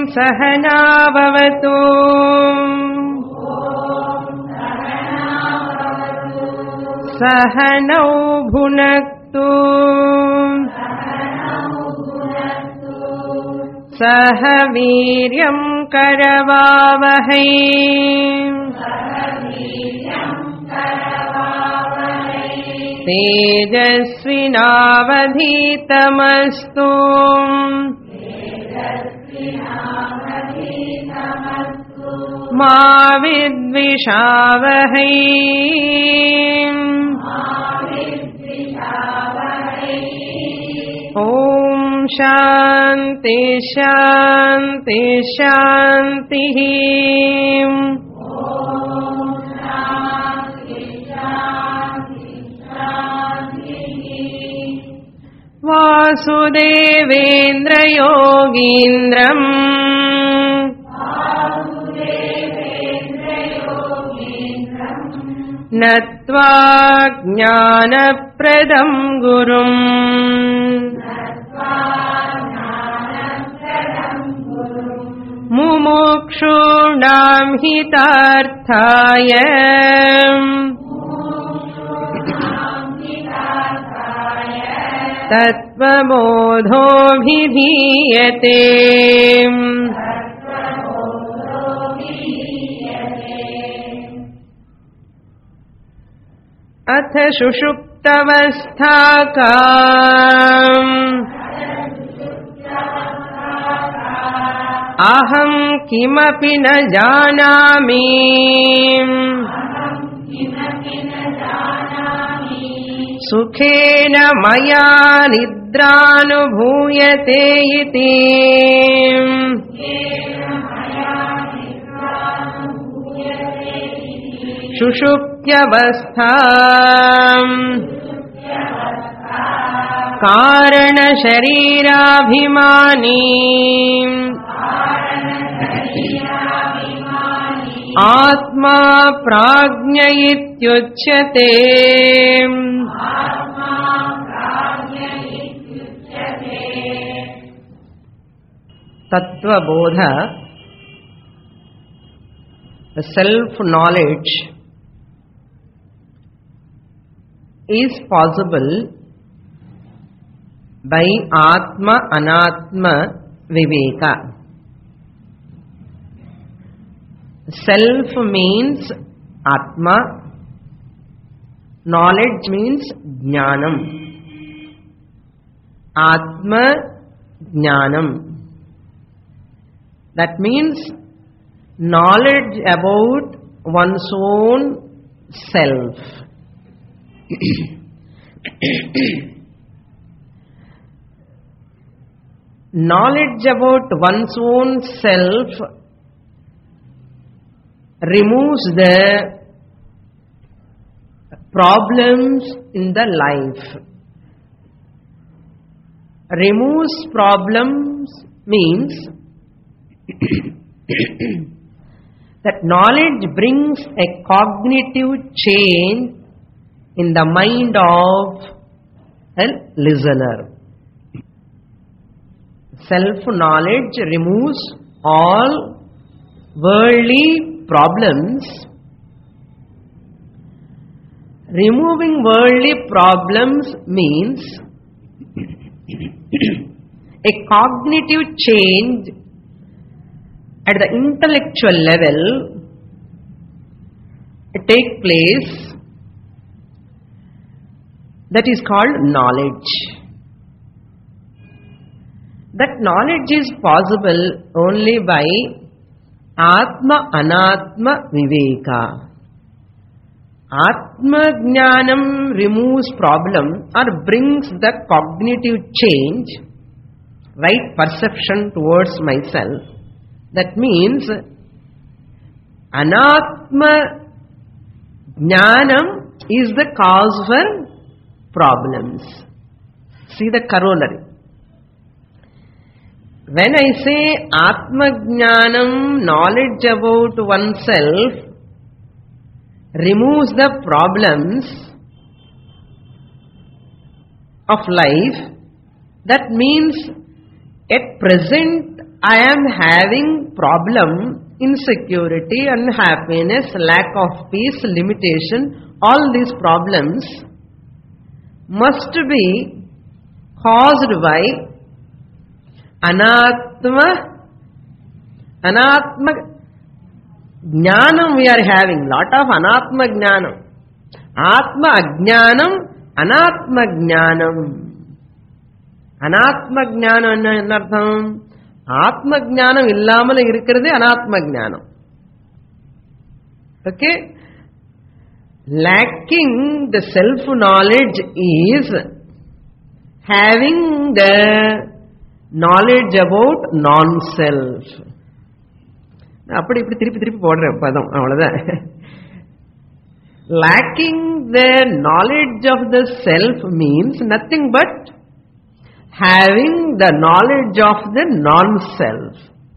Sahana Bhavatu Sahanau Bhunaktu Sahaviryam Karavavahai Tejasvinavadhitamastu Ma vidvishavahai Om Shanti Shanti Shanti Vasudevendra Yogindram Natva Jnanapradam Gurum Mumukshunam Hitarthaya Tatvabodho Bhidhiyate Atha Shushuptavasthakam Aham kimapi na janami Sukhena maya nidranubhuyate iti Shushuptyavastham Karana sharirabhimani Atma prajna ityuchyate Tattva Bodha, the self-knowledge is possible by Atma Anatma Viveka. Self means Atma, knowledge means Jnanam. Atma Jnanam. That means knowledge about one's own self. Knowledge about one's own self removes the problems in the life. Removes problems means that knowledge brings a cognitive change in the mind of a listener. Self-knowledge removes all worldly problems. Removing worldly problems means a cognitive change at the intellectual level take place, that is called knowledge. That knowledge is possible only by Atma Anatma Viveka. Atma Jnanam removes problem or brings the cognitive change, right perception towards myself. That means Anatma Jnanam is the cause for problems. See the corollary. When I say Atma Jnanam, knowledge about oneself, removes the problems of life, that means at present I am having problem, insecurity, unhappiness, lack of peace, limitation, all these problems must be caused by anatma jnanam we are having, lot of anatma jnanam. Atma ajnanam, anatma jnanam. Anatma jnanam enna artham? Atma jnanam illamal irukkiradhu anatma jnanam. Okay? Lacking the self knowledge is having the knowledge about non-self. அப்படி இப்படி திருப்பி திருப்பி போடுற பதம் அவ்வளவுதான். Lacking the knowledge of the self means nothing but having the knowledge of the non-self.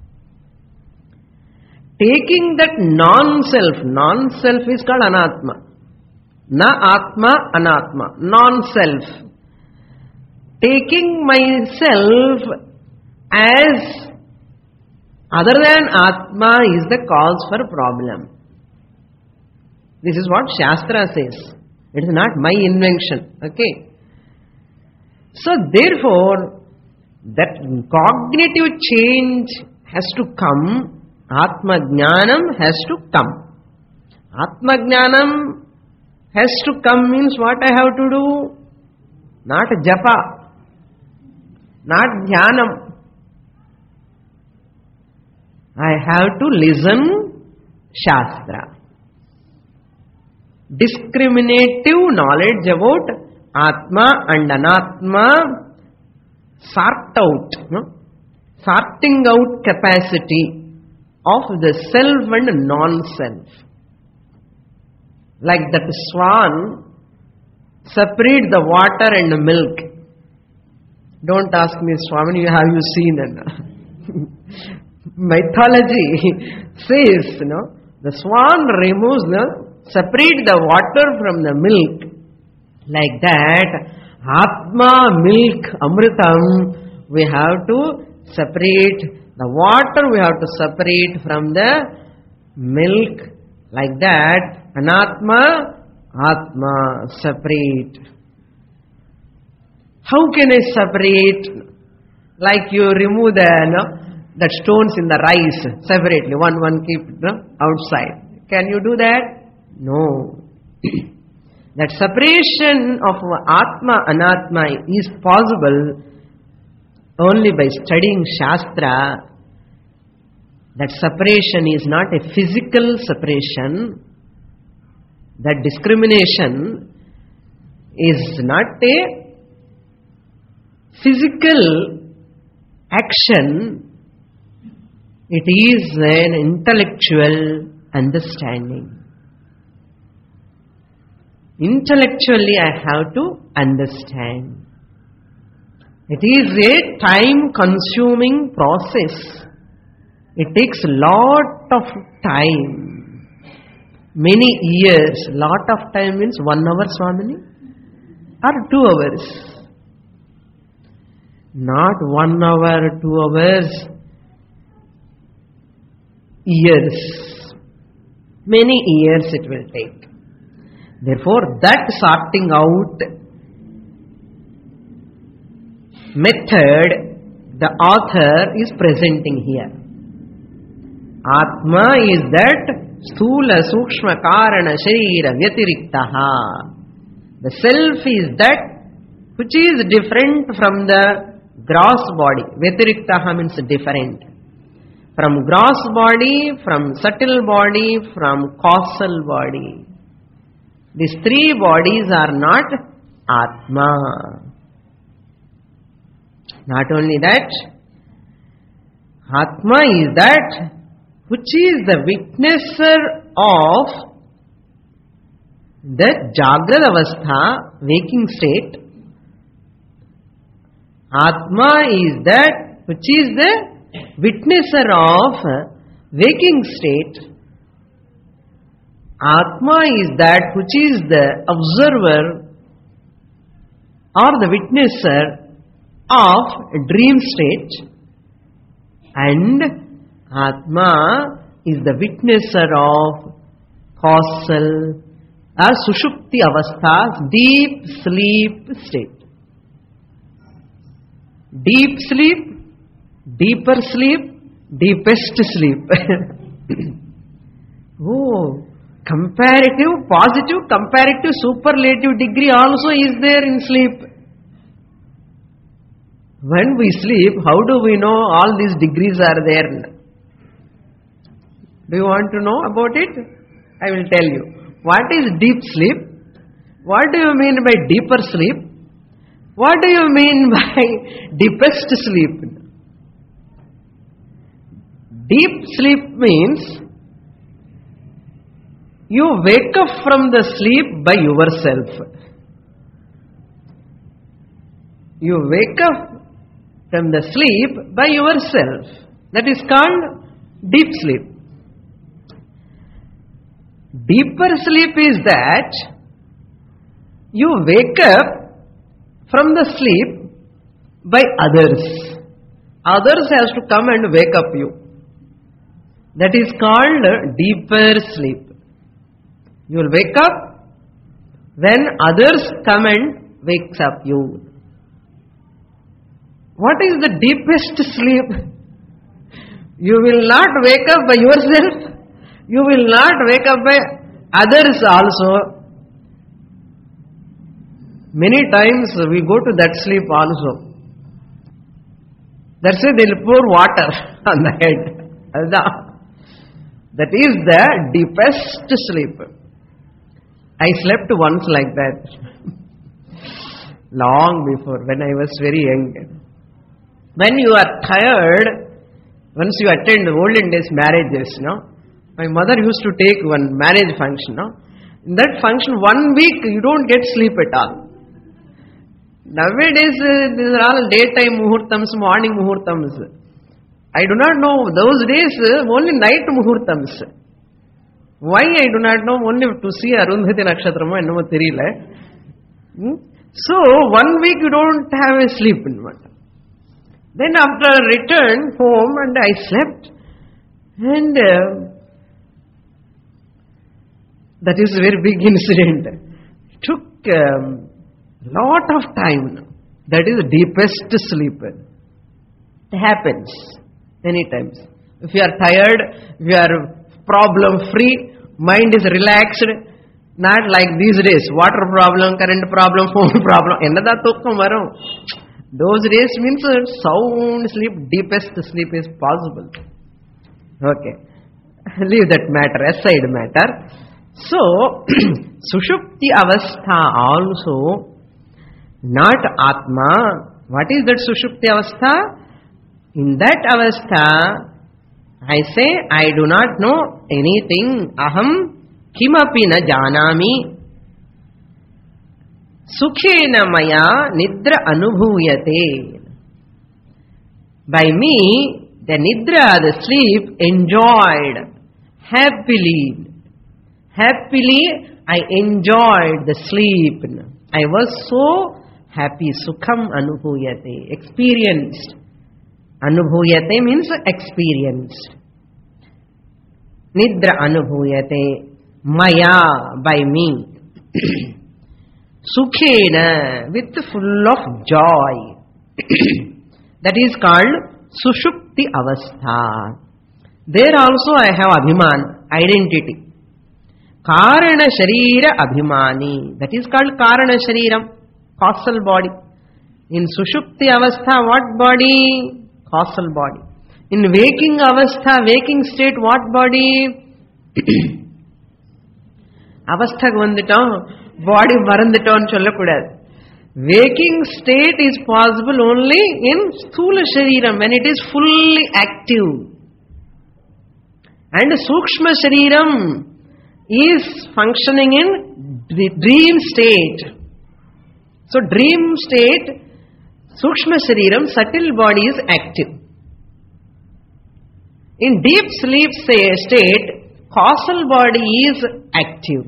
Taking that non-self is called anatma. Na atma, anatma, non-self. Taking myself as other than atma is the cause for problem. This is what Shastra says. It is not my invention. Okay. So therefore, that cognitive change has to come. Atma jnanam has to come. Atma jnanam has to come means what I have to do? Not japa, not dhyanam. I have to listen Shastra. Discriminative knowledge about Atma and Anatma, sorting out capacity of the self and non-self. Like that swan, separate the water and the milk. Don't ask me, Swami, have you seen it? Mythology says, the swan removes separate the water from the milk. Like that, Atma, milk, Amritam, we have to separate the water, we have to separate from the milk. Like that, Anatma, Atma, separate. How can I separate? Like you remove the stones in the rice separately, one keep outside. Can you do that? No. That separation of Atma, Anatma is possible only by studying Shastra. That separation is not a physical separation. That discrimination is not a physical action. It is an intellectual understanding. Intellectually I have to understand. It is a time-consuming process. It takes a lot of time. Many years. Lot of time means 1 hour, Swamini? Or 2 hours? Not 1 hour, 2 hours. Years. Many years it will take. Therefore, that sorting out method the author is presenting here. Atma is that sthula sukshma karana sharira vyatiriktaha. The self is that which is different from the gross body. Vyatiriktaha means different. From gross body, from subtle body, from causal body. These 3 bodies are not Atma. Not only that, Atma is that which is the witnesser of the Jagrada Avastha, waking state. Atma is that which is the witnesser of waking state. Atma is that which is the observer or the witnesser of a dream state. And Atma is the witnesser of causal or Sushupti avasthas, deep sleep state. Deep sleep, deeper sleep, deepest sleep. Oh, comparative, positive, comparative, superlative degree also is there in sleep. When we sleep, how do we know all these degrees are there? Do you want to know about it? I will tell you. What is deep sleep? What do you mean by deeper sleep? What do you mean by deepest sleep? Deep sleep means you wake up from the sleep by yourself. You wake up from the sleep by yourself. That is called deep sleep. Deeper sleep is that you wake up from the sleep by others. Others has to come and wake up you. That is called deeper sleep. You will wake up when others come and wakes up you. What is the deepest sleep? You will not wake up by yourself. You will not wake up by others also. Many times we go to that sleep also. That's why they will pour water on the head. That is the deepest sleep. I slept once like that. Long before, when I was very young. When you are tired, once you attend olden days marriages, my mother used to take one marriage function. In that function, 1 week you don't get sleep at all. Nowadays, these are all daytime muhurtams, morning muhurtams. I do not know, those days only night muhurtams. Why I do not know, only to see Arundhati Nakshatrama and no therila. So, 1 week you don't have a sleep. Then after return home and I slept. And that is a very big incident. It took lot of time. That is the deepest sleep. It happens many times. If you are tired, if you are problem free, mind is relaxed, not like these days, water problem, current problem, phone problem. Those days means sound sleep, deepest sleep is possible. Okay, leave that matter, aside matter. So, Sushupti avastha also, not Atma. What is that Sushupti avastha? In that avastha, I say, I do not know anything. Aham kimapi na janami. Sukhena maya nidra anubhuyate. By me, the nidra, the sleep, enjoyed happily. Happily, I enjoyed the sleep. I was so happy. Sukham anubhuyate. Experienced. Anubhuyate means experienced. Nidra anubhuyate. Maya, by me. Sukhena, with full of joy. That is called Sushupti avastha. There also I have abhiman, identity. Karana sharira abhimani. That is called Karana shariram, causal body. In Sushupti avastha, what body? Causal body. In waking avastha, waking state, what body? Avasthaku vanditom, body maranditom sollakudadu. Waking state is possible only in sthula shariram, when it is fully active. And sukshma shariram is functioning in the dream state. So dream state, sukshma shariram, subtle body is active. In deep sleep state, causal body is active.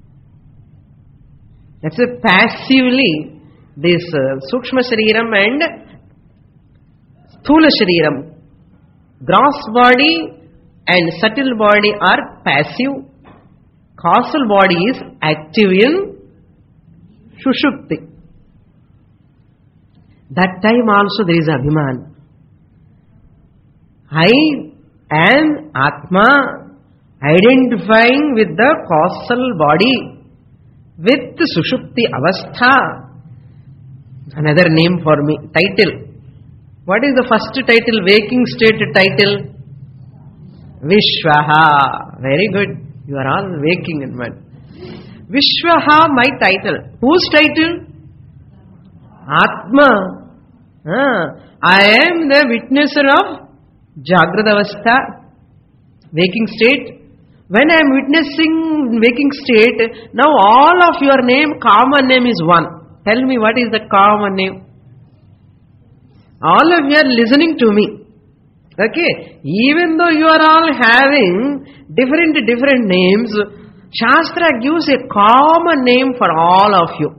That's a passively this sukshma shariram and sthula shariram, Gross body and subtle body are passive. Causal body is active in Sushupti. That time also there is Abhiman. I am Atma, identifying with the causal body, with Sushupti Avastha. Another name for me, title. What is the first title, waking state title? Vishwaha. Very good. You are all waking in mind. Vishwaha, my title. Whose title? Atma. I am the witnesser of Jagradavastha, waking state. When I am witnessing waking state, now all of your name, common name is one. Tell me what is the common name? All of you are listening to me. Okay, even though you are all having different names, Shastra gives a common name for all of you.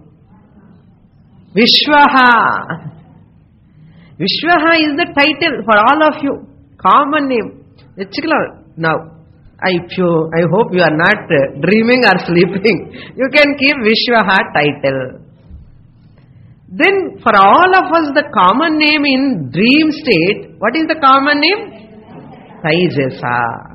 Vishwaha. Vishwaha is the title for all of you. Common name. Now, I hope you are not dreaming or sleeping. You can keep Vishwaha title. Then for all of us the common name in dream state, what is the common name? Taijasa.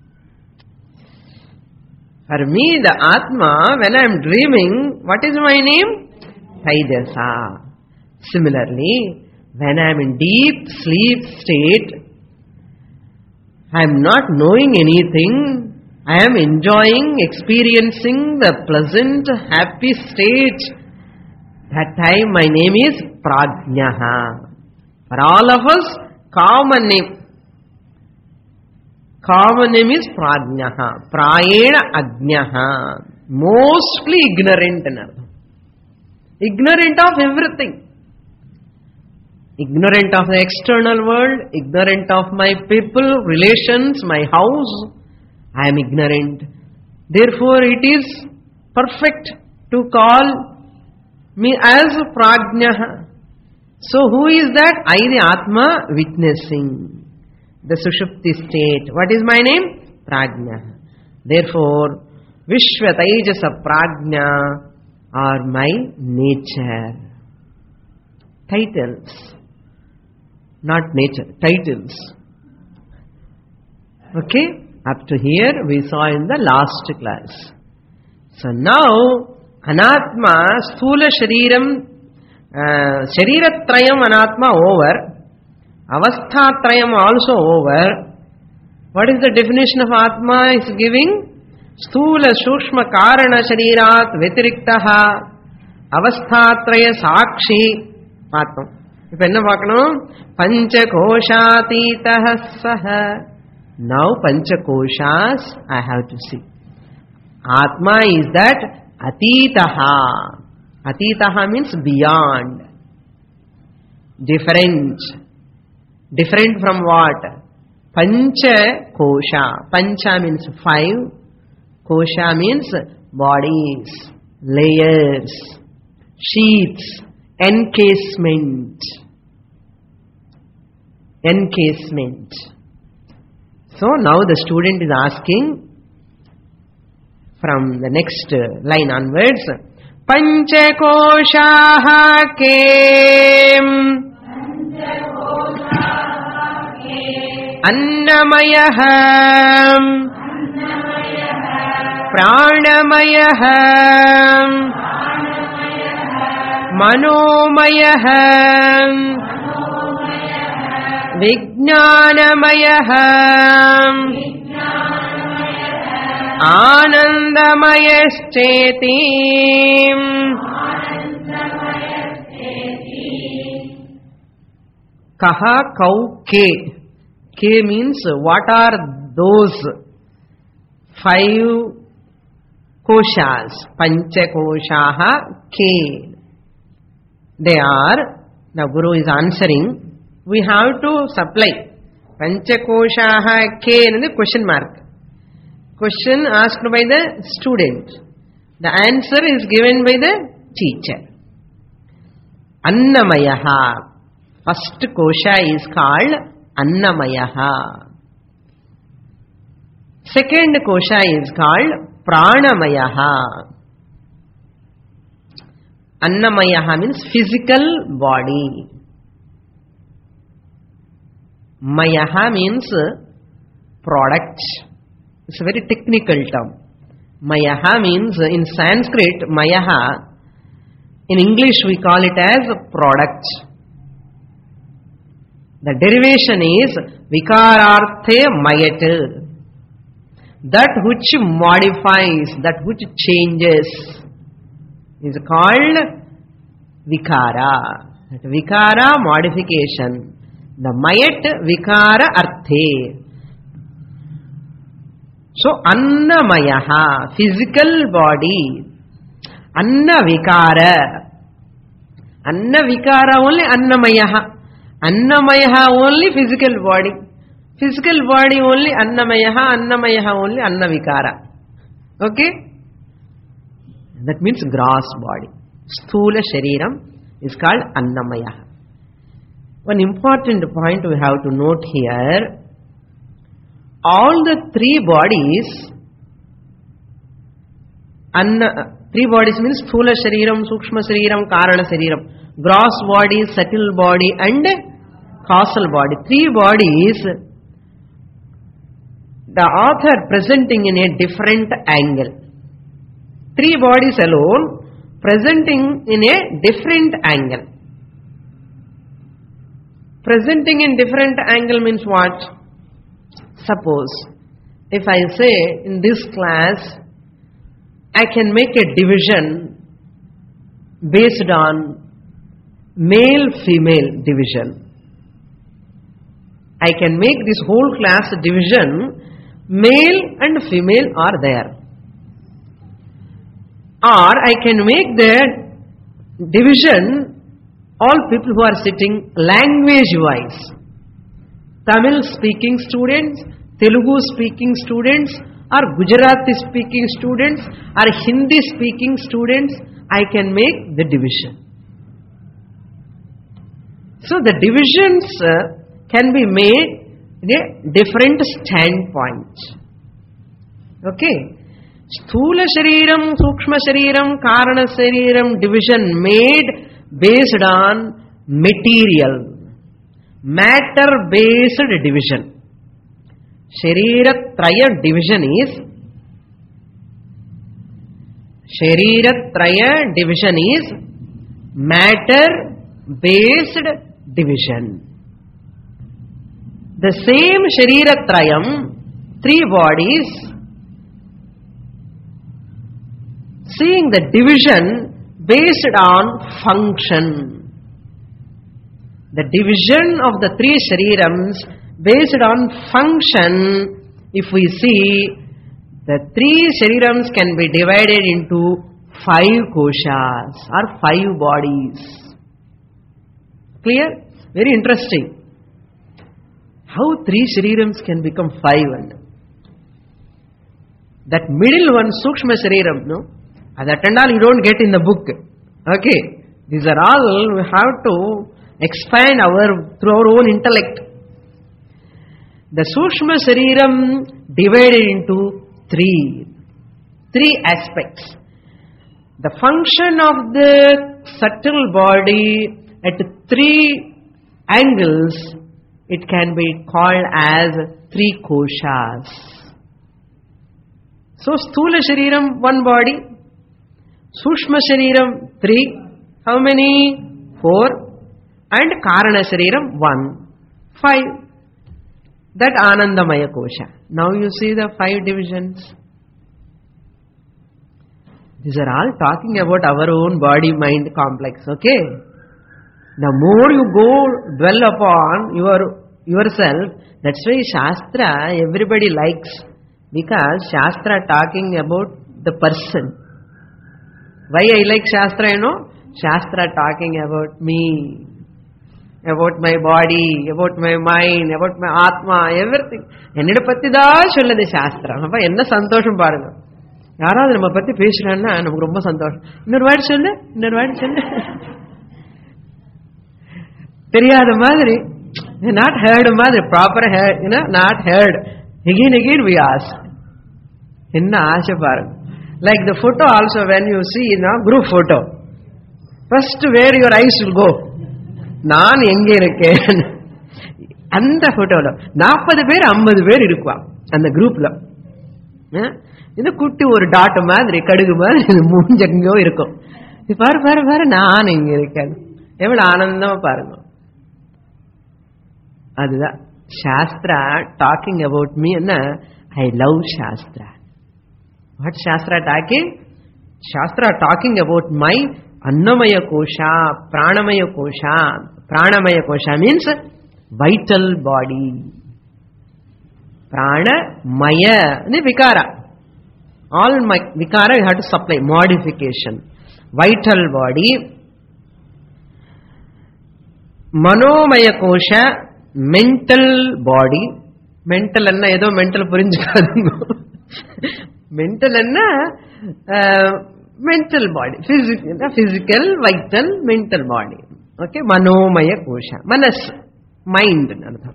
For me the Atma, when I am dreaming, what is my name? Taijasa. Similarly, when I am in deep sleep state, I am not knowing anything, I am enjoying, experiencing the pleasant, happy state. That time my name is Prajnaha. For all of us, common name. Common name is Prajnaha. Prayena Ajnaha. Mostly ignorant. Ignorant of everything. Ignorant of the external world, ignorant of my people, relations, my house. I am ignorant. Therefore it is perfect to call me as Prajnaha. So who is that? I the Atma witnessing the Sushupti state. What is my name? Prajnaha. Therefore, Vishwa Taijasa Prajna are my nature. Titles. Not nature, titles. Okay? Up to here we saw in the last class. So now, Anatma, Sthula Shariram, Shariratrayam Anatma over, Avasthatrayam also over. What is the definition of Atma is giving? Sthula Shukshma Karana Sharirat Vetiriktaha Avasthatraya Sakshi Atma. If enna paakano? Panchakoshatitaha saha. Now Panchakoshas I have to see. Atma is that Atitaha. Atitaha means beyond. Different. Different from what? Pancha Kosha. Pancha means 5. Kosha means bodies, layers, sheaths, encasement. Encasement. So now the student is asking from the next line onwards, Panchakoshaha kem Annamayaha Pranamayaha Manomayaha Vijnanamayaha Anandamayastheti. Kaha kau ke. Ke means what are those 5 koshas? Panchakoshaha ke. They are, now Guru is answering, we have to supply. Panchakoshaha ke in the question mark. Question asked by the student. The answer is given by the teacher. Annamayaha. First kosha is called Annamayaha. Second kosha is called Pranamayaha. Annamayaha means physical body. Mayaha means product. It's a very technical term. Mayaha means, in Sanskrit, Mayaha, in English we call it as product. The derivation is Vikararthe Mayat. That which modifies, that which changes is called Vikara. That Vikara, modification. The Mayat Vikara Arthe. So, Annamayaha, physical body. Annavikara. Annavikara only Annamayaha. Annamayaha only physical body. Physical body only Annamayaha. Annamayaha only Annavikara. Okay? That means gross body. Sthula Shariram is called Annamayaha. One important point we have to note here. All the three bodies, three bodies means Sthula Shariram, Sukshma Shariram, Karana Shariram, gross body, subtle body and causal body. Three bodies, the author presenting in a different angle. Three bodies alone presenting in a different angle. Presenting in different angle means what? Suppose, if I say in this class, I can make a division based on male-female division. I can make this whole class division, male and female are there. Or I can make the division, all people who are sitting language-wise. Tamil speaking students, Telugu speaking students, or Gujarati speaking students, or Hindi speaking students, I can make the division. So the divisions can be made in a different standpoint. Okay. Sthula Shariram, Sukshma Shariram, Karana Shariram division made based on material. Matter-based division. Sharira-traya division is matter-based division. The same Sharira-trayam, three bodies, seeing the division based on function. The division of the three sharirams based on function, if we see, the three sharirams can be divided into 5 koshas or 5 bodies. Clear? Very interesting. How 3 sharirams can become 5? And that middle one, Sukshma Shariram, no? That and all you don't get in the book. Okay. These are all we have to expand through our own intellect. The Sukshma Shariram divided into 3 aspects. The function of the subtle body at 3 angles, it can be called as 3 koshas. So Sthula Shariram, 1 body. Sukshma Shariram, 3. How many? 4. And Karana Shariram, 1. 5. That Anandamaya Kosha. Now you see the 5 divisions. These are all talking about our own body-mind complex, okay? The more you go dwell upon yourself, that's why Shastra everybody likes. Because Shastra talking about the person. Why I like Shastra, Shastra talking about me, about my body, about my mind, about my Atma, everything. Ennida patti da sollade Shastra. Appa enna santosham paaruga. Yaradhu nama patti pesrana namakku romba santosham. Innoru word sollu. தெரியாத மாதிரி Not heard, the proper heard, not heard. Again we ask. Inna asha paru. Like the photo also, when you see group photo, first where your eyes will go. Naan enge irukken. Andha photo lo 40 பேர் 50 பேர் இருக்குவா அந்த குரூப்ல. இது குட்டி ஒரு dot மாதிரி கடுகு மாதிரி மூஞ்சங்கோ இருக்கும். பாரு பாரு பாரு நான் இங்க இருக்கேன். எவ்வளவு ஆனந்தமா பாருங்க. அதுதான் Shastra talking about me. I love Shastra. What Shastra talking? Shastra talking about my Annamaya Kosha, Pranamaya Kosha. Pranamaya Kosha means vital body. Prana, Maya, Vikara. All my Vikara you have to supply, modification. Vital body. Manomaya Kosha, mental body. Mental anna edo mental purinjukadungo. Mental anna mental body. Physical, vital, mental body. Okay, Manomaya Kosha. Manas, mind.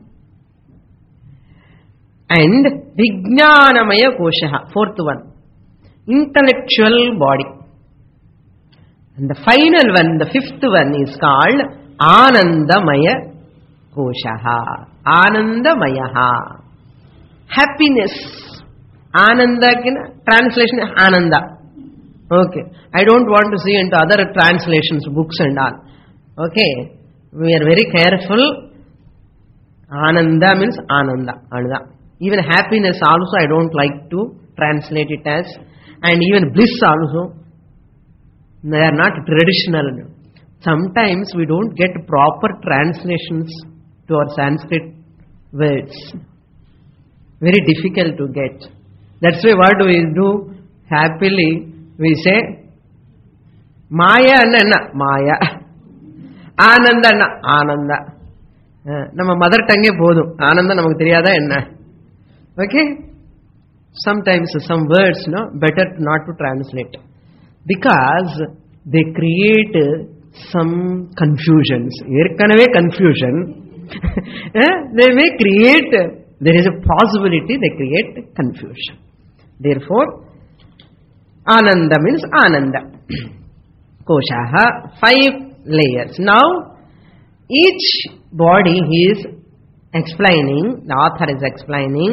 And Vijnanamaya Kosha, fourth one. Intellectual body. And the final one, the fifth one is called Anandamaya Koshaha. Anandamayaha. Happiness. Ananda, translation Ananda. Okay. I don't want to see into other translations, books and all. Okay. We are very careful. Ananda means Ananda. Even happiness also I don't like to translate it as. And even bliss also. They are not traditional. Sometimes we don't get proper translations to our Sanskrit words. Very difficult to get. That's why what do we do? Happily we say Maya anna Maya, Ananda anna Ananda. Nama mother tongue podum. Ananda namakku theriyada enna. Okay? Sometimes some words better not to translate because they create some confusions. Erkanave confusion. They may create, there is a possibility they create confusion. Therefore, Ananda means Ananda. Koshaha, 5 layers. Now, each body he is explaining, the author is explaining.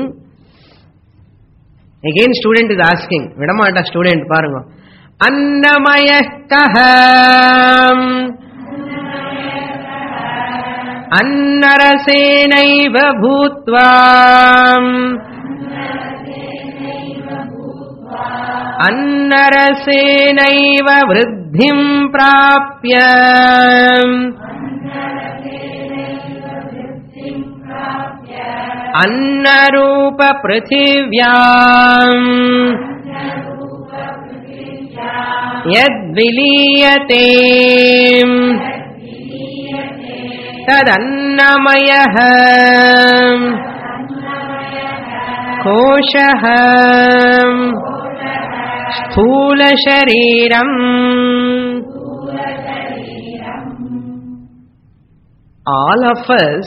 Again student is asking, Vedamata student, parunga. Annamaya kaham Annarasenaiva bhutvam Annarasenaiva vriddhim prapya Annarupa prithivyam Yad viliyate Tadannamaya Koshaha Sthula Shariram. All of us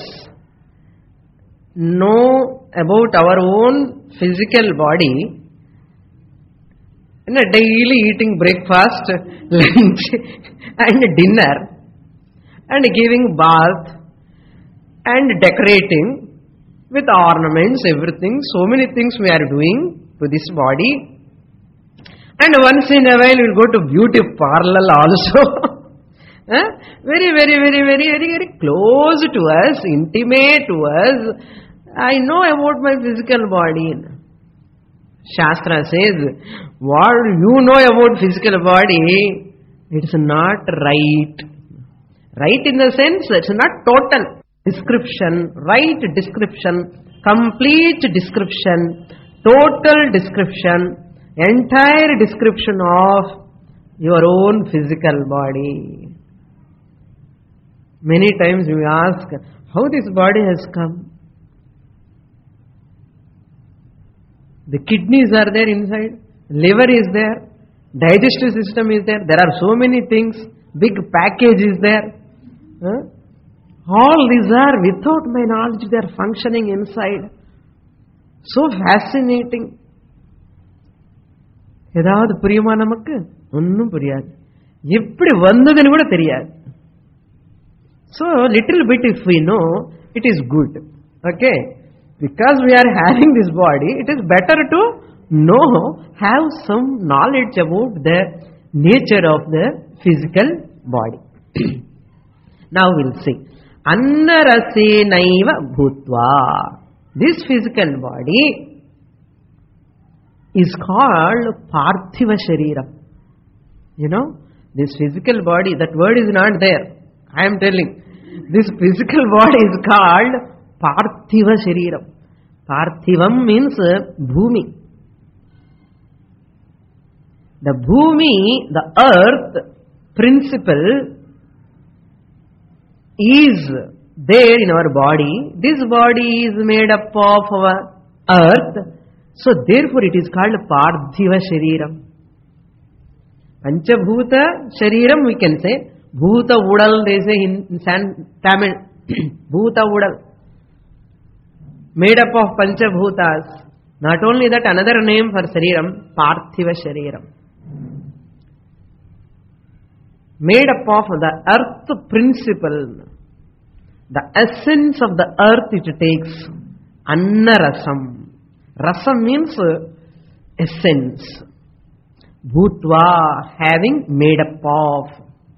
know about our own physical body. Daily eating breakfast, lunch and dinner and giving bath and decorating with ornaments, everything. So many things we are doing to this body. And once in a while we will go to beauty parlor also. Very, very, very, very, very, very close to us, intimate to us. I know about my physical body. Shastra says, what you know about physical body, it's not right. Right in the sense, it's not total description, right description, complete description, total description, entire description of your own physical body. Many times we ask, how this body has come? The kidneys are there inside, liver is there, digestive system is there. There are so many things, big package is there. All these are without my knowledge, they are functioning inside. So fascinating. ஏதாவது புரியுமா நமக்கு? ஒன்னும் புரியாது. எப்படி வந்ததுன்னு கூட தெரியாது. So little bit if we know, it is good. Okay? Because we are having this body, it is better to know, have some knowledge about the nature of the physical body. Now we'll see. Annarasenaiva bhutva. This physical body is called Parthiva Shariram. You know, this physical body, that word is not there. I am telling. This physical body is called Parthiva Shariram. Parthivam means Bhumi. The Bhumi, the earth principle is there in our body. This body is made up of our earth. So therefore it is called Parthiva Shariram. Panchabhuta Shariram we can say. Bhuta Udal they say in Tamil. Bhuta Udal. Made up of Panchabhutas. Not only that, another name for Shariram, Parthiva Shariram. Made up of the earth principle. The essence of the earth it takes. Annarasam. Rasam means essence. Bhutva, having made up of.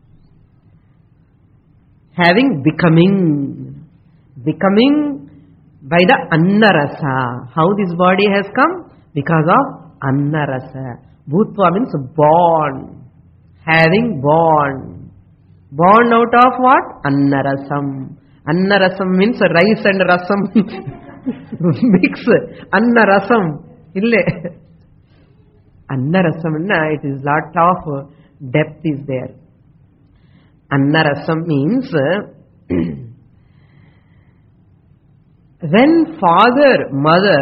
Having becoming. Becoming by the Annarasa. How this body has come? Because of Annarasa. Bhutva means born. Having born. Born out of what? Annarasam. Annarasam means rice and rasam. Mix. Annarasam. Ille. Annarasam, it is lot of depth is there. Annarasam means when father, mother,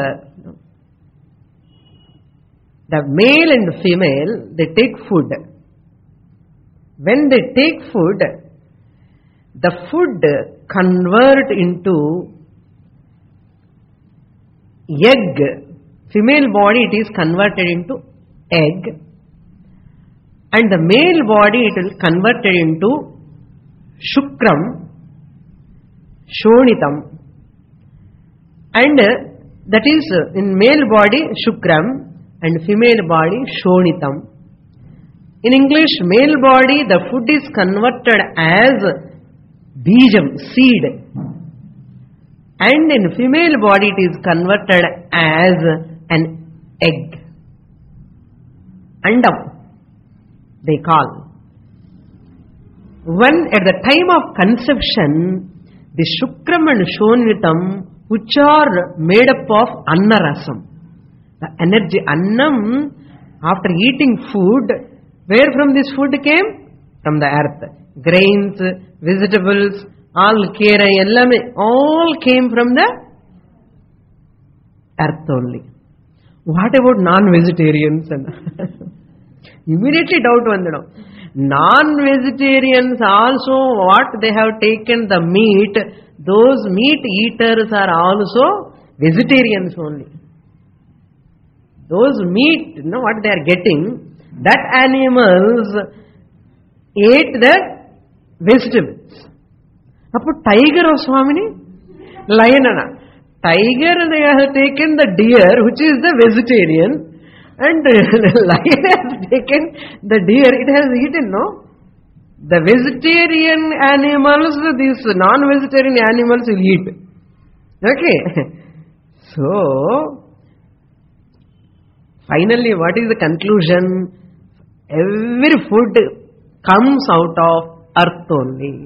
the male and female, they take food. When they take food, the food convert into egg. Female body it is converted into egg, and the male body it will converted into shukram, shonitam, and that is in male body shukram and female body shonitam. In English, male body the food is converted as bijam, seed, and in female body it is converted as an egg. Andam they call. When at the time of conception, the shukram and shonitam, which are made up of annarasam, the energy, annam, after eating food, where from this food came? From the earth. Grains, vegetables, all kera, ellame, all came from the earth only. What about non-vegetarians? Immediately doubt vandadam. Non-vegetarians also, what they have taken the meat, those meat eaters are also vegetarians only. Those meat, what they are getting, that animals ate the vegetables. Appo tiger of Swamini? Lion. Tiger they have taken the deer, which is the vegetarian, and lion has taken the deer, it has eaten, no? The vegetarian animals, these non-vegetarian animals will eat. Okay? So, finally what is the conclusion? Every food comes out of earth only.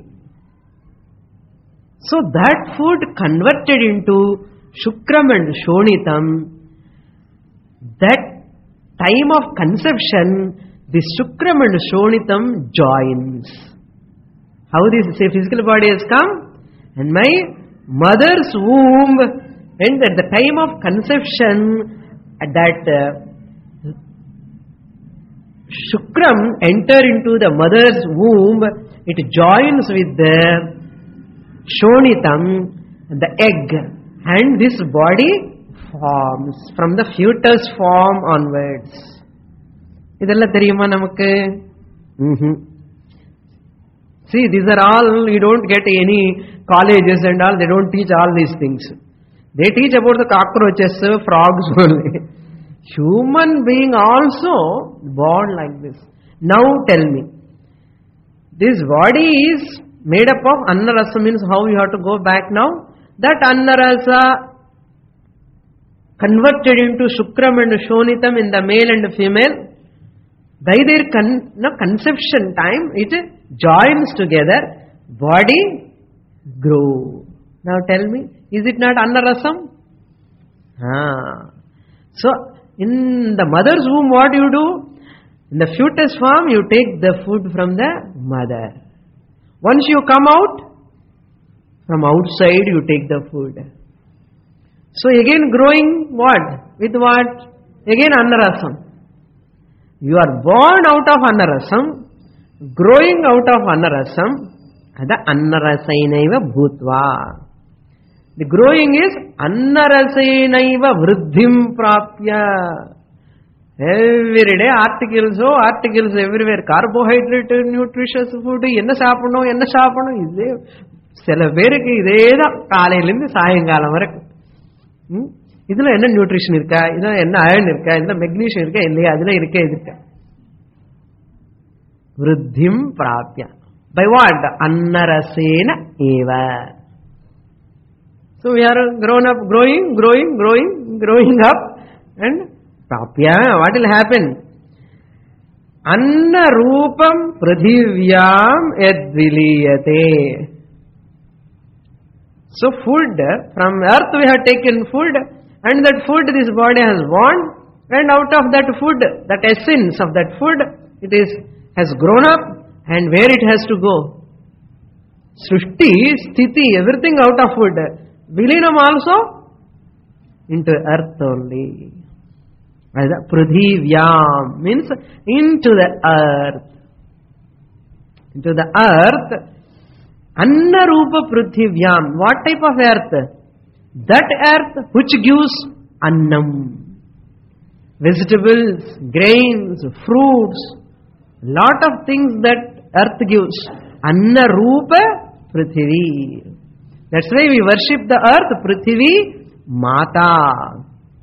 So that food converted into shukram and shonitam, that time of conception, the shukram and shonitam joins. How this physical body has come? And my mother's womb, and at the time of conception, that shukram enter into the mother's womb, it joins with the Shonitam, the egg, and this body forms from the fetus form onwards. Idella theriyuma namakku? See, these are all, you don't get any colleges and all, they don't teach all these things. They teach about the cockroaches, frogs only. Human being also born like this. Now tell me, this body is made up of Annarasa, means how you have to go back now. That Annarasa converted into Shukram and Shonitam in the male and female. By their conception time, it joins together, body grow. Now tell me, is it not Annarasam? So, in the mother's womb, what you do? In the fetus form, you take the food from the mother. Once you come out, from outside you take the food. So again growing what? With what? Again Annarasam. You are born out of Annarasam, growing out of Annarasam, the Annarasainaiva Bhutva. The growing is Annarasainaiva Vriddhim Prapya. Every day articles everywhere. Carbohydrate, nutritious food, enna saapano, ide sela berukku ideda kaalailindu sayangalam varaku. Idhula enna nutrition irukka, idhula enna iron irukka, idhula magnesium irukka, illaya adula irukka. Vriddhim prapya. By what? Annarasena eva. So we are growing up, and prapya, what will happen? Anna rupam prathivyam yadviliyate. So food, from earth we have taken food, and that food this body has born, and out of that food, that essence of that food, has grown up, and where it has to go? Srishti, sthiti, everything out of food. Vilinam also into earth only. Prathivyam means into the earth. Into the earth. Anna Rupa Prathivyam. What type of earth? That earth which gives annam. Vegetables, grains, fruits, lot of things that earth gives. Anna Rupa Prithvi. That's why we worship the earth, Prithvi Mata.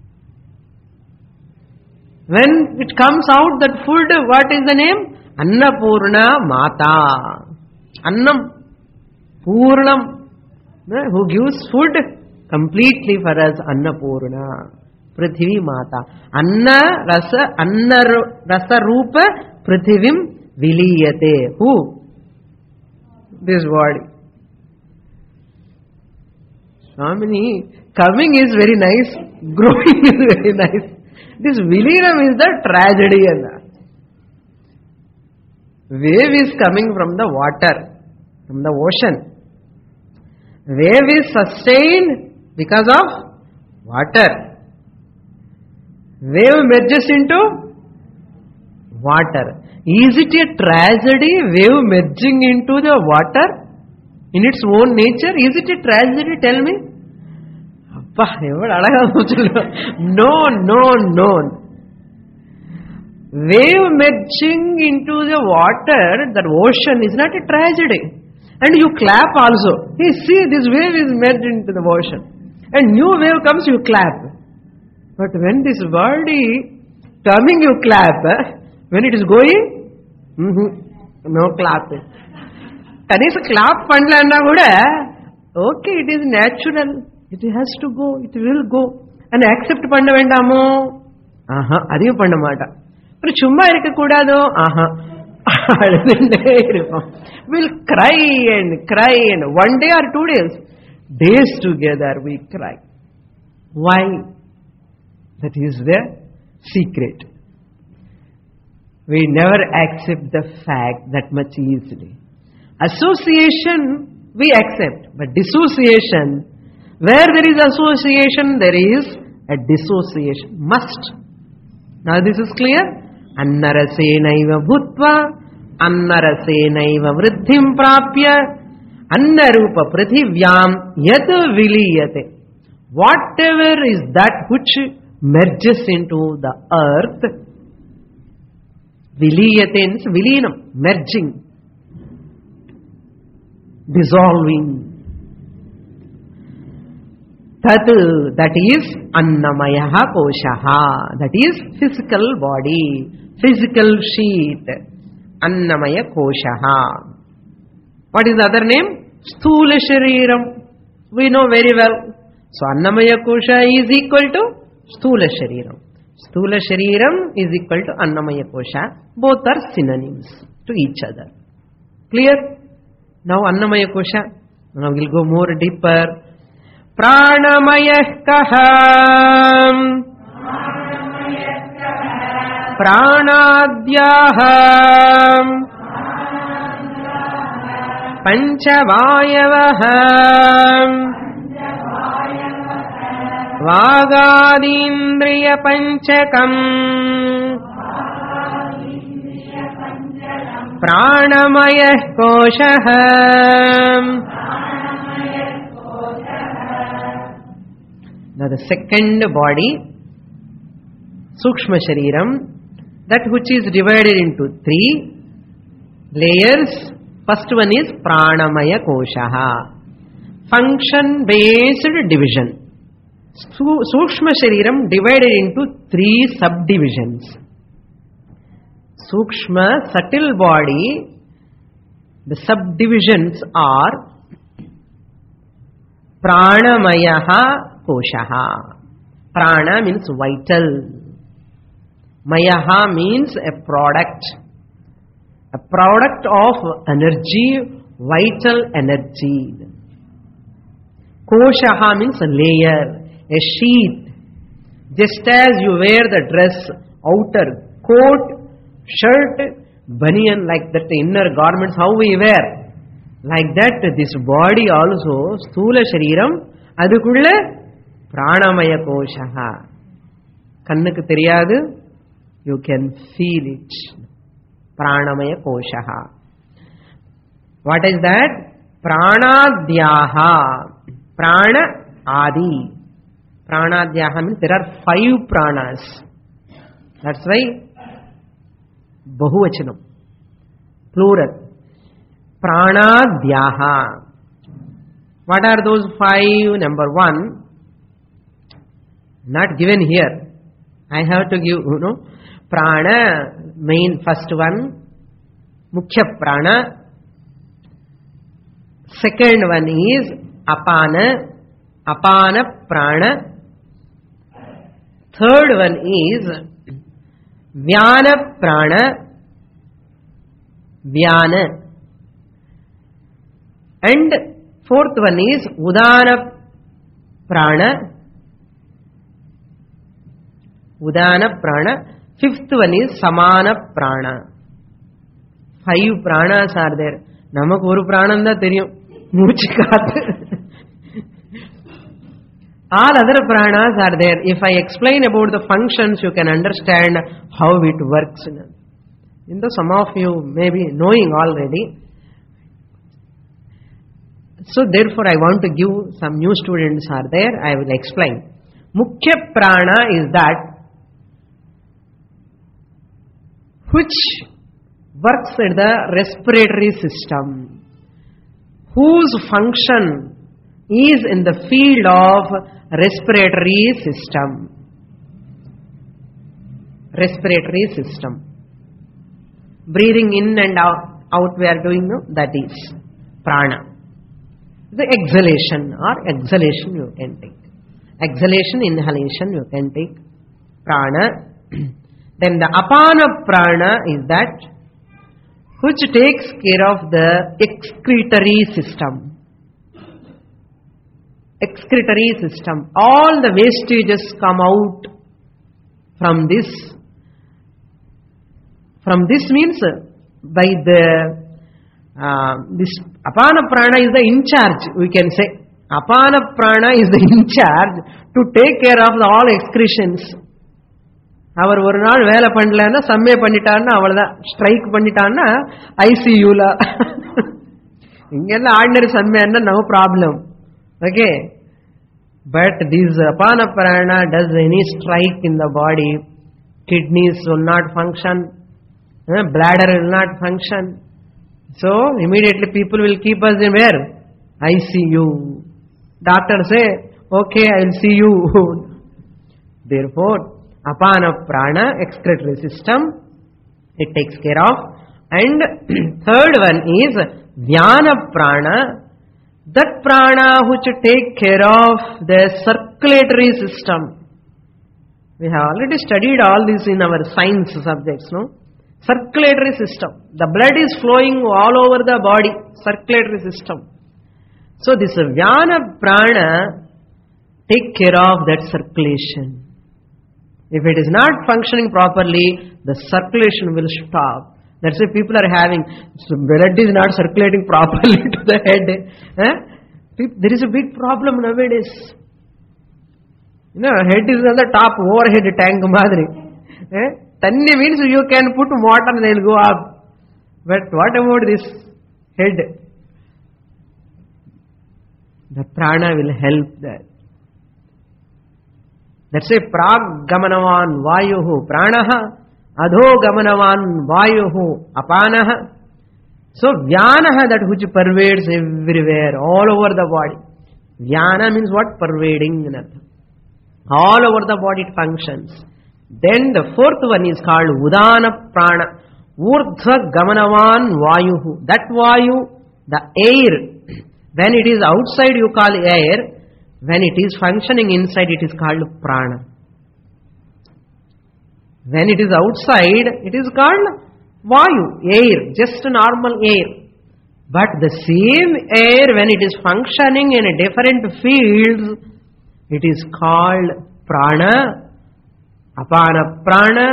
When it comes out that food, what is the name? Annapurna Mata. Annam, Purnam. Who gives food completely for us? Annapurna. Prithvi Mata. Anna Rasa Rupa Prithivim Viliyate. Who? This body. Swamini, coming is very nice, growing is very nice. This Vilinam is the tragedy. Wave is coming from the water, from the ocean. Wave is sustained because of water. Wave merges into water. Is it a tragedy, wave merging into the water in its own nature? Is it a tragedy? Tell me. No. Wave merging into the water, that ocean, is not a tragedy. And you clap also. Hey, see, this wave is merged into the ocean. And new wave comes, you clap. But when this body coming, you clap. When it is going, no clapping. Kanisa clap panna kuda, okay, it is natural. It has to go, it will go. And accept panna vendamo. Adhiyo panna mata. But chumma irukka kudado. We'll cry and one day or 2 days. Days together we cry. Why? That is the secret. We never accept the fact that much easily. Association we accept, but dissociation, where there is association, there is a dissociation. Must. Now this is clear? Annarasenaiva bhutva, annarasenaiva vriddhim prapya, Annarupa Prithivyam Yat Viliyate. Whatever is that which merges into the earth, Viliyate means Vilinam, merging, dissolving. That is Annamayaha Koshaha. That is physical body, physical sheath. Annamaya Koshaha. What is the other name? Sthula Shariram. We know very well. So Annamaya Kosha is equal to Sthula Shariram. Sthula Shariram is equal to Annamaya Kosha. Both are synonyms to each other. Clear? Now Annamaya Kosha. Now we'll go more deeper. Pranamaya Kaha. Pranadhyaha. Panchavayavaha. Vagadindriya Panchakam. Pranamaya Koshaha. Now the second body, Sukshma Shariram, that which is divided into 3 layers. First one is Pranamaya Koshaha, function based division. Sukshma Shariram divided into 3 subdivisions. Sukshma, subtle body, the subdivisions are Pranamayaha Koshaha. Prana means vital. Mayaha means a product of energy, vital energy. Koshaha means a layer, a sheath. Just as you wear the dress, outer coat, shirt, banian, like that inner garments, how we wear. Like that, this body also, Sthula Shariram, adukulla Pranamaya Koshaha. Kannukku theriyadu, you can feel it. Pranamaya Koshaha. What is that? Pranadhyaha. Prana Adi. Pranadhyaha means there are 5 pranas. That's why Bahuvachanam, plural. Pranadhyaha. What are those 5? Number 1, not given here. I have to give, Prana, main first one, Mukhya Prana. Second one is Apana, Apana Prana. Third one is Vyana Prana, Vyana. And fourth one is Udana Prana, Udana Prana. Fifth one is Samana Prana. 5 pranas are there. Namak oru pranam da theriyum. Moochu kaathu. All other pranas are there. If I explain about the functions, you can understand how it works. Some of you may be knowing already. So therefore I want to give some new students are there. I will explain. Mukhya Prana is that which works in the respiratory system, whose function is in the field of respiratory system. Respiratory system. Breathing in and out we are doing, that is prana. The exhalation or exhalation you can take. Exhalation, inhalation you can take. Prana. Then the apana prana is that which takes care of the excretory system. Excretory system. All the wastages come out from this. From this means by the this apana prana is the in charge, we can say. Apana prana is the in charge to take care of all excretions. அவர் ஒரு நாள் வேலை பண்ணலன்னா சம்மே பண்ணிட்டான்னா அவ்வளவுதான், strike பண்ணிட்டான்னா ஐசியூல Ingella ordinary sammayana, no problem. Okay. But this apana prana does any strike in the body, kidneys will not function, bladder will not function. So immediately people will keep us in where? ICU. Doctor say, okay, I will see you. Therefore, apana prana, excretory system, it takes care of. And third one is Vyana prana, that prana which take care of the circulatory system. We have already studied all this in our science subjects, no? Circulatory system. The blood is flowing all over the body, circulatory system. So this Vyana prana take care of that circulation. If it is not functioning properly, the circulation will stop. That's why people are having, blood is not circulating properly to the head. There is a big problem nowadays. Head is on the top, overhead tank madri. Tanni means you can put water and they will go up. But what about this head? The prana will help that. That's why prag gamanavan vayuhu pranaha, adho gamanavan vayuhu apanaha. So vyanaha, that which pervades everywhere, all over the body. Vyana means what? Pervading. All over the body it functions. Then the fourth one is called udana prana. Urdhva gamanavan vayuhu. That vayu, the air, when it is outside you call air, when it is functioning inside it is called prana. When it is outside it is called vayu, air, just normal air. But the same air when it is functioning in a different fields, it is called prana, apana prana,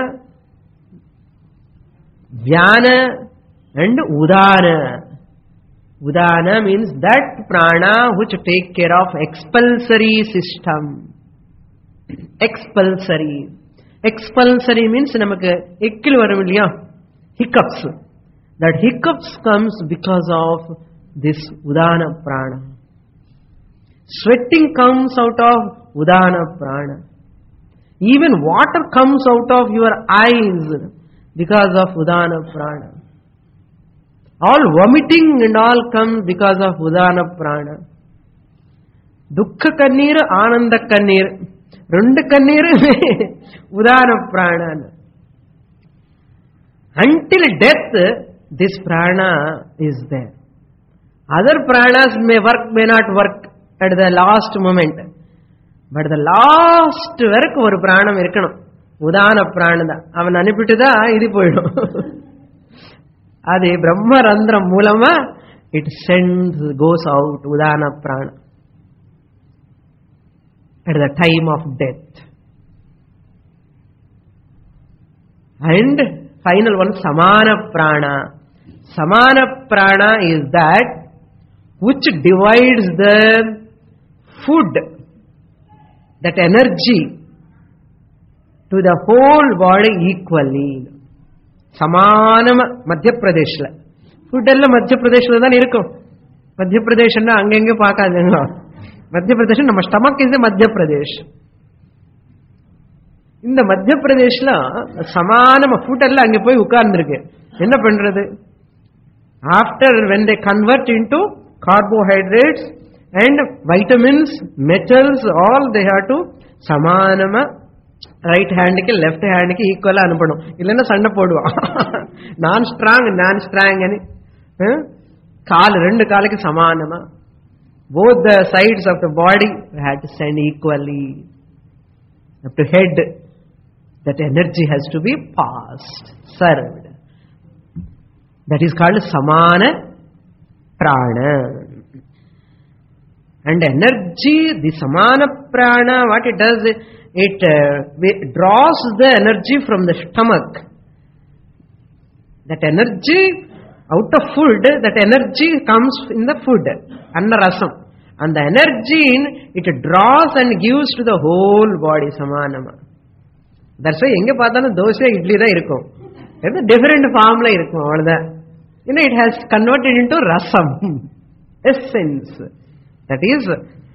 vyana and udana. Udana means that prana which take care of expulsory system. Expulsory. Expulsory means namakku ekkil varum illaya, hiccups. That hiccups comes because of this udana prana. Sweating comes out of udana prana. Even water comes out of your eyes because of udana prana. All vomiting and all comes because of udana prana. Dukkha kannir, ananda kannir, rendu kannir udana prana. Until death, this prana is there. Other pranas may work, may not work at the last moment. But the last work ஒரு பிராணம் இருக்கணும். உதான பிராணம் தான். அவன் அனுப்பிட்டுதான் இது போயிடும். அது பிரம்மரந்திரம் மூலமா it sends, goes out, udana prana at the time of death. And final one, samana prana. Samana prana is that which divides the food, that energy, to the whole body equally. Samanama Madhya Pradeshla. Food ella Madhya Pradeshla dhaan irukum. Madhya Pradesh na angenge paakadunga. Madhya Pradesh, nama stomach is the Madhya Pradesh. In the Madhya Pradeshla samanama food ella ange poi ukarndirukku. Enna pandrathu? After when they convert into carbohydrates and vitamins, metals, all they have to samanama right hand ki left hand ki equal anupadum. Illana sanda poduva. Non strong ani. Kaal rendu kaalaki samanama. Both the sides of the body had to send equally. Up to head, that energy has to be passed, served. That is called samana prana. And energy, the samana prana, what it does, it draws the energy from the stomach. That energy out of food, that energy comes in the food, anna rasam. And the energy it draws and gives to the whole body, samanama. That's why enga paathalu dosha idli da irukum. It's a different form la irukum avladha. It has converted into rasam. essence. That is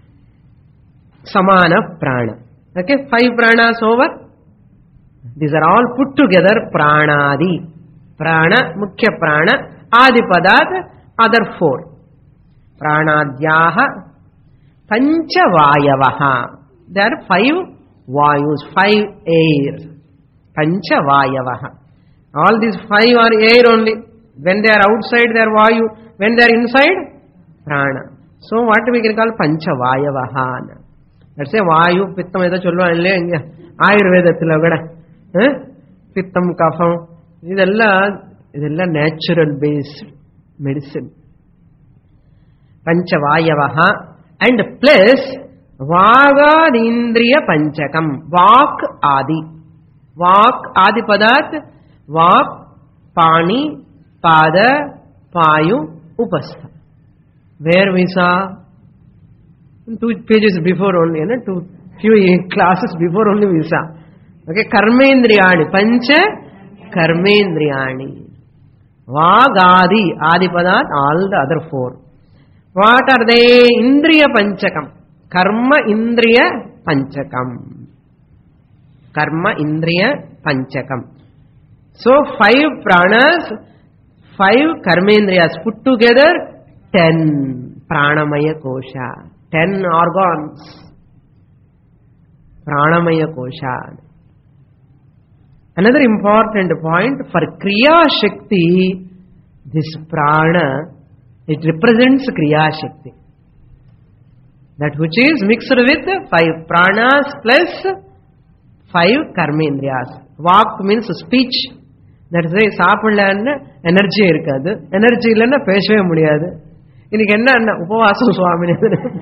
samana prana. Okay, 5 pranas over. These are all put together pranadi. Prana, mukhya prana, adipadat, other 4. Pranadyaha pancha vayavaha. There are 5 vayus, 5 air. Pancha vayavaha. All these 5 are air only. When they are outside, they are vayu. When they are inside, prana. So what we can call pancha vayavaha. Let's say vayu, pittam edo chollu alle ayurvedathila kuda pittam kapham idella natural based medicine. Pancha vayavaha and plus vagadindriya panchakam. Vak adi. Vak adi padat. Vak, pani, pada, payu, upastha. Where we saw 2 pages before only, few classes before only we saw. Okay, karmendriyani, pancha karmendriyani. Vagadi, adipadat, all the other 4. What are they? Indriya panchakam. Karma indriya panchakam. Karma indriya panchakam. So 5 pranas, 5 karmendriyas put together, 10 pranamaya kosha, 10 organs. Pranamaya kosha. Another important point, for Kriya Shakti, this prana, it represents Kriya Shakti. That which is mixed with 5 pranas plus 5 karmendriyas. Vak means speech. That is why சாப்பிடலன்னு energy இருக்காது. Energy இல்லைன்னா பேசவே முடியாது. இன்னைக்கு என்ன உபவாசம் சுவாமி.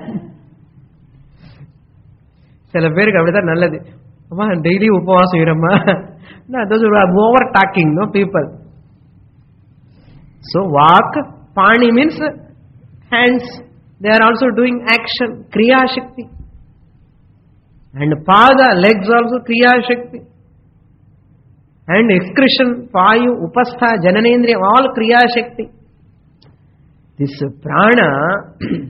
சில பேருக்கு அப்படிதான் நல்லது. அம்மா டெய்லி உபவாசம் இருமா. Those are over talking, no people. So vak, pani means hands. They are also doing action, kriya shakti. And pada, legs also kriya shakti. And excretion, payu, upastha, jananendriya, all kriya shakti. This prana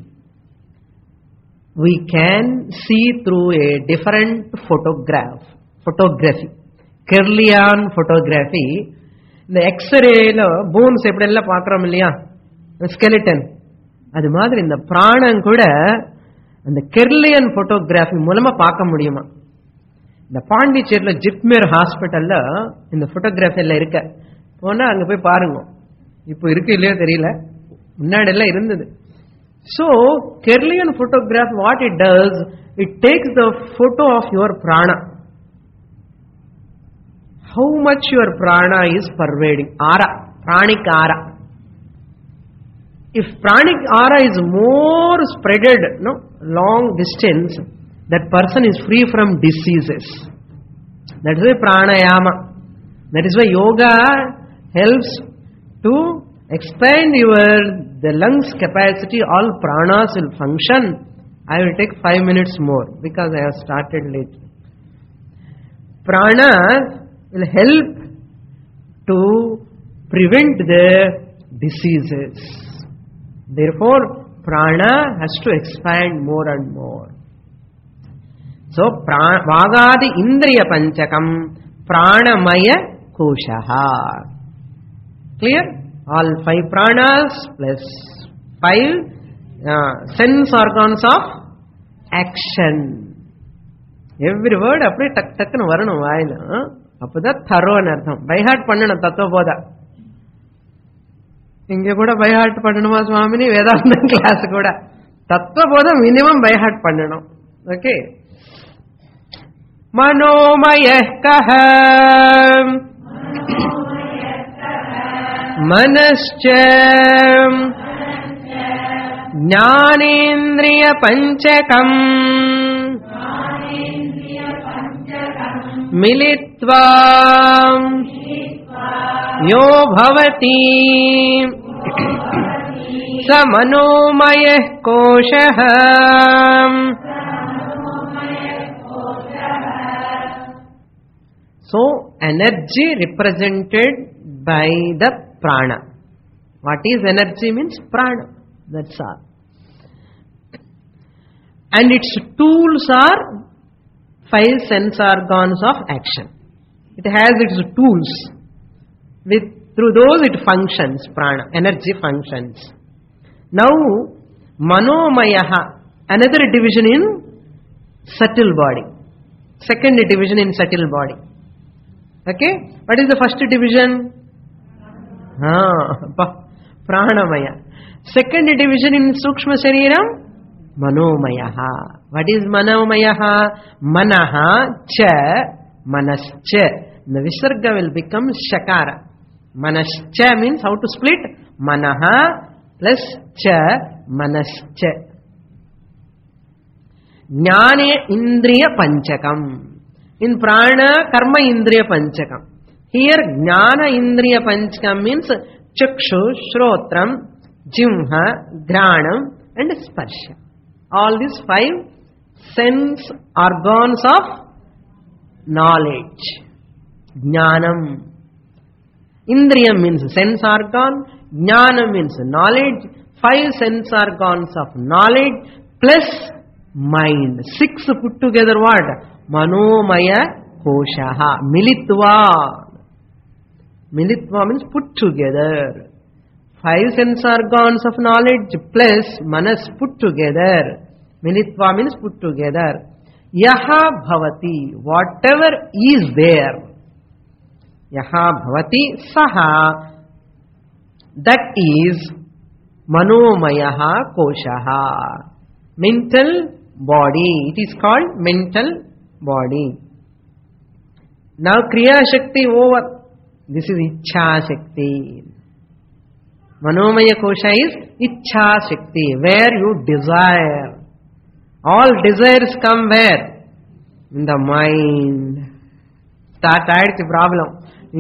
we can see through a different photography. Kirlian photography. The X-ray bones eppidella paakram illaya, skeleton. Adu maadhiri in the pranam kuda and the Kirlian photography mulama paaka mudiyuma. The Pondicherry Jitmir Hospital in the photography la irukka. Pona anga poi paarenga. Ipo irukku illaya theriyala. Munnadella irundhathu. So Kirlian photograph, what it does, it takes the photo of your prana. How much your prana is pervading. Aura, pranic aura. If pranic aura is more spreaded, long distance, that person is free from diseases. That is why pranayama. That is why yoga helps to expand the lungs capacity. All pranas will function. I will take 5 minutes more because I have started late. Prana will help to prevent the diseases. Therefore, prana has to expand more and more. So, vagadi indriya panchakam pranamaya koshaha. Clear? All 5 pranas plus 5 sense organs of action. Every word appadi tak taknu varanum vaayila. Appada thorough nu artham. By heart pannanum tattva-bodha. Inge kuda by heart pannanuma swamini Vedantam class kuda. Tattva-bodha minimum by heart pannanum. Okay. Manomaya kaha manascha jnanendriya panchakam militva yo bhavati sa manomaya koshaha. So, energy represented by the prana. What is energy means? Prana. That's all. and its tools are 5 sense organs of action. It has its tools. Through those it functions, prana, energy functions. Now, Manomayaha, another division in subtle body. Second division in subtle body. Okay? What is the first division? Pranamaya. Second division in Sukshma Shariram? Manomayaha. What is Manomayaha? Manaha cha manascha. The Visarga will become Shakara. Manascha means how to split? Manaha plus cha manascha. Jnana Indriya Panchakam. In Prana, Karma Indriya Panchakam. Here, Jnana Indriya Panchakam means Chakshu, Shrotram, Jimha, Granam and Sparsha. All these 5 sense organs of knowledge. Jnanam. Indriya means sense organ. Jnana means knowledge. 5 sense organs of knowledge plus mind. 6 put together what? Manomaya koshaha. Militva. Militva means put together. 5 sense organs of knowledge plus manas put together. Militva means put together. Yaha bhavati. Whatever is there. Yaha bhavati saha. That is Manomayaha koshaha. Mental body. It is called mental body. Now Kriya Shakti over. This is Ichha Shakti. Manomaya kosha is Ichha Shakti, where you desire. All desires come where? In the mind. Start the problem.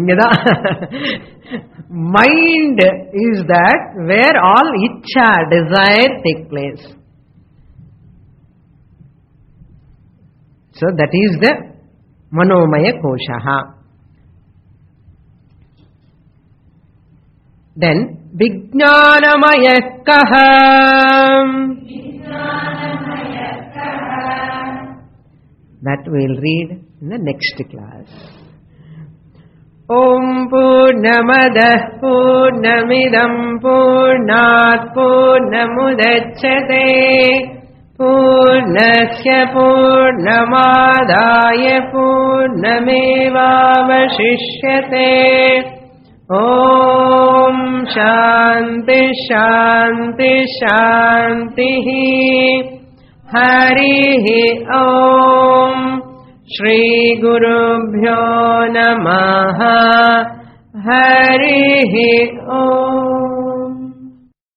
Mind is that where all Ichha, desire take place. So that is the Manomaya koshaha. Then Vijnanamaya kaha. That we will read in the next class. Om Purnamadah Purnamidam Purnat Purnamudachyate Purnasya Purnamadaya Purnamevavashishyate. Om Shanti Shanti Shanti. Harihi Om. Shri Gurubhyo Namaha. Harihi Om.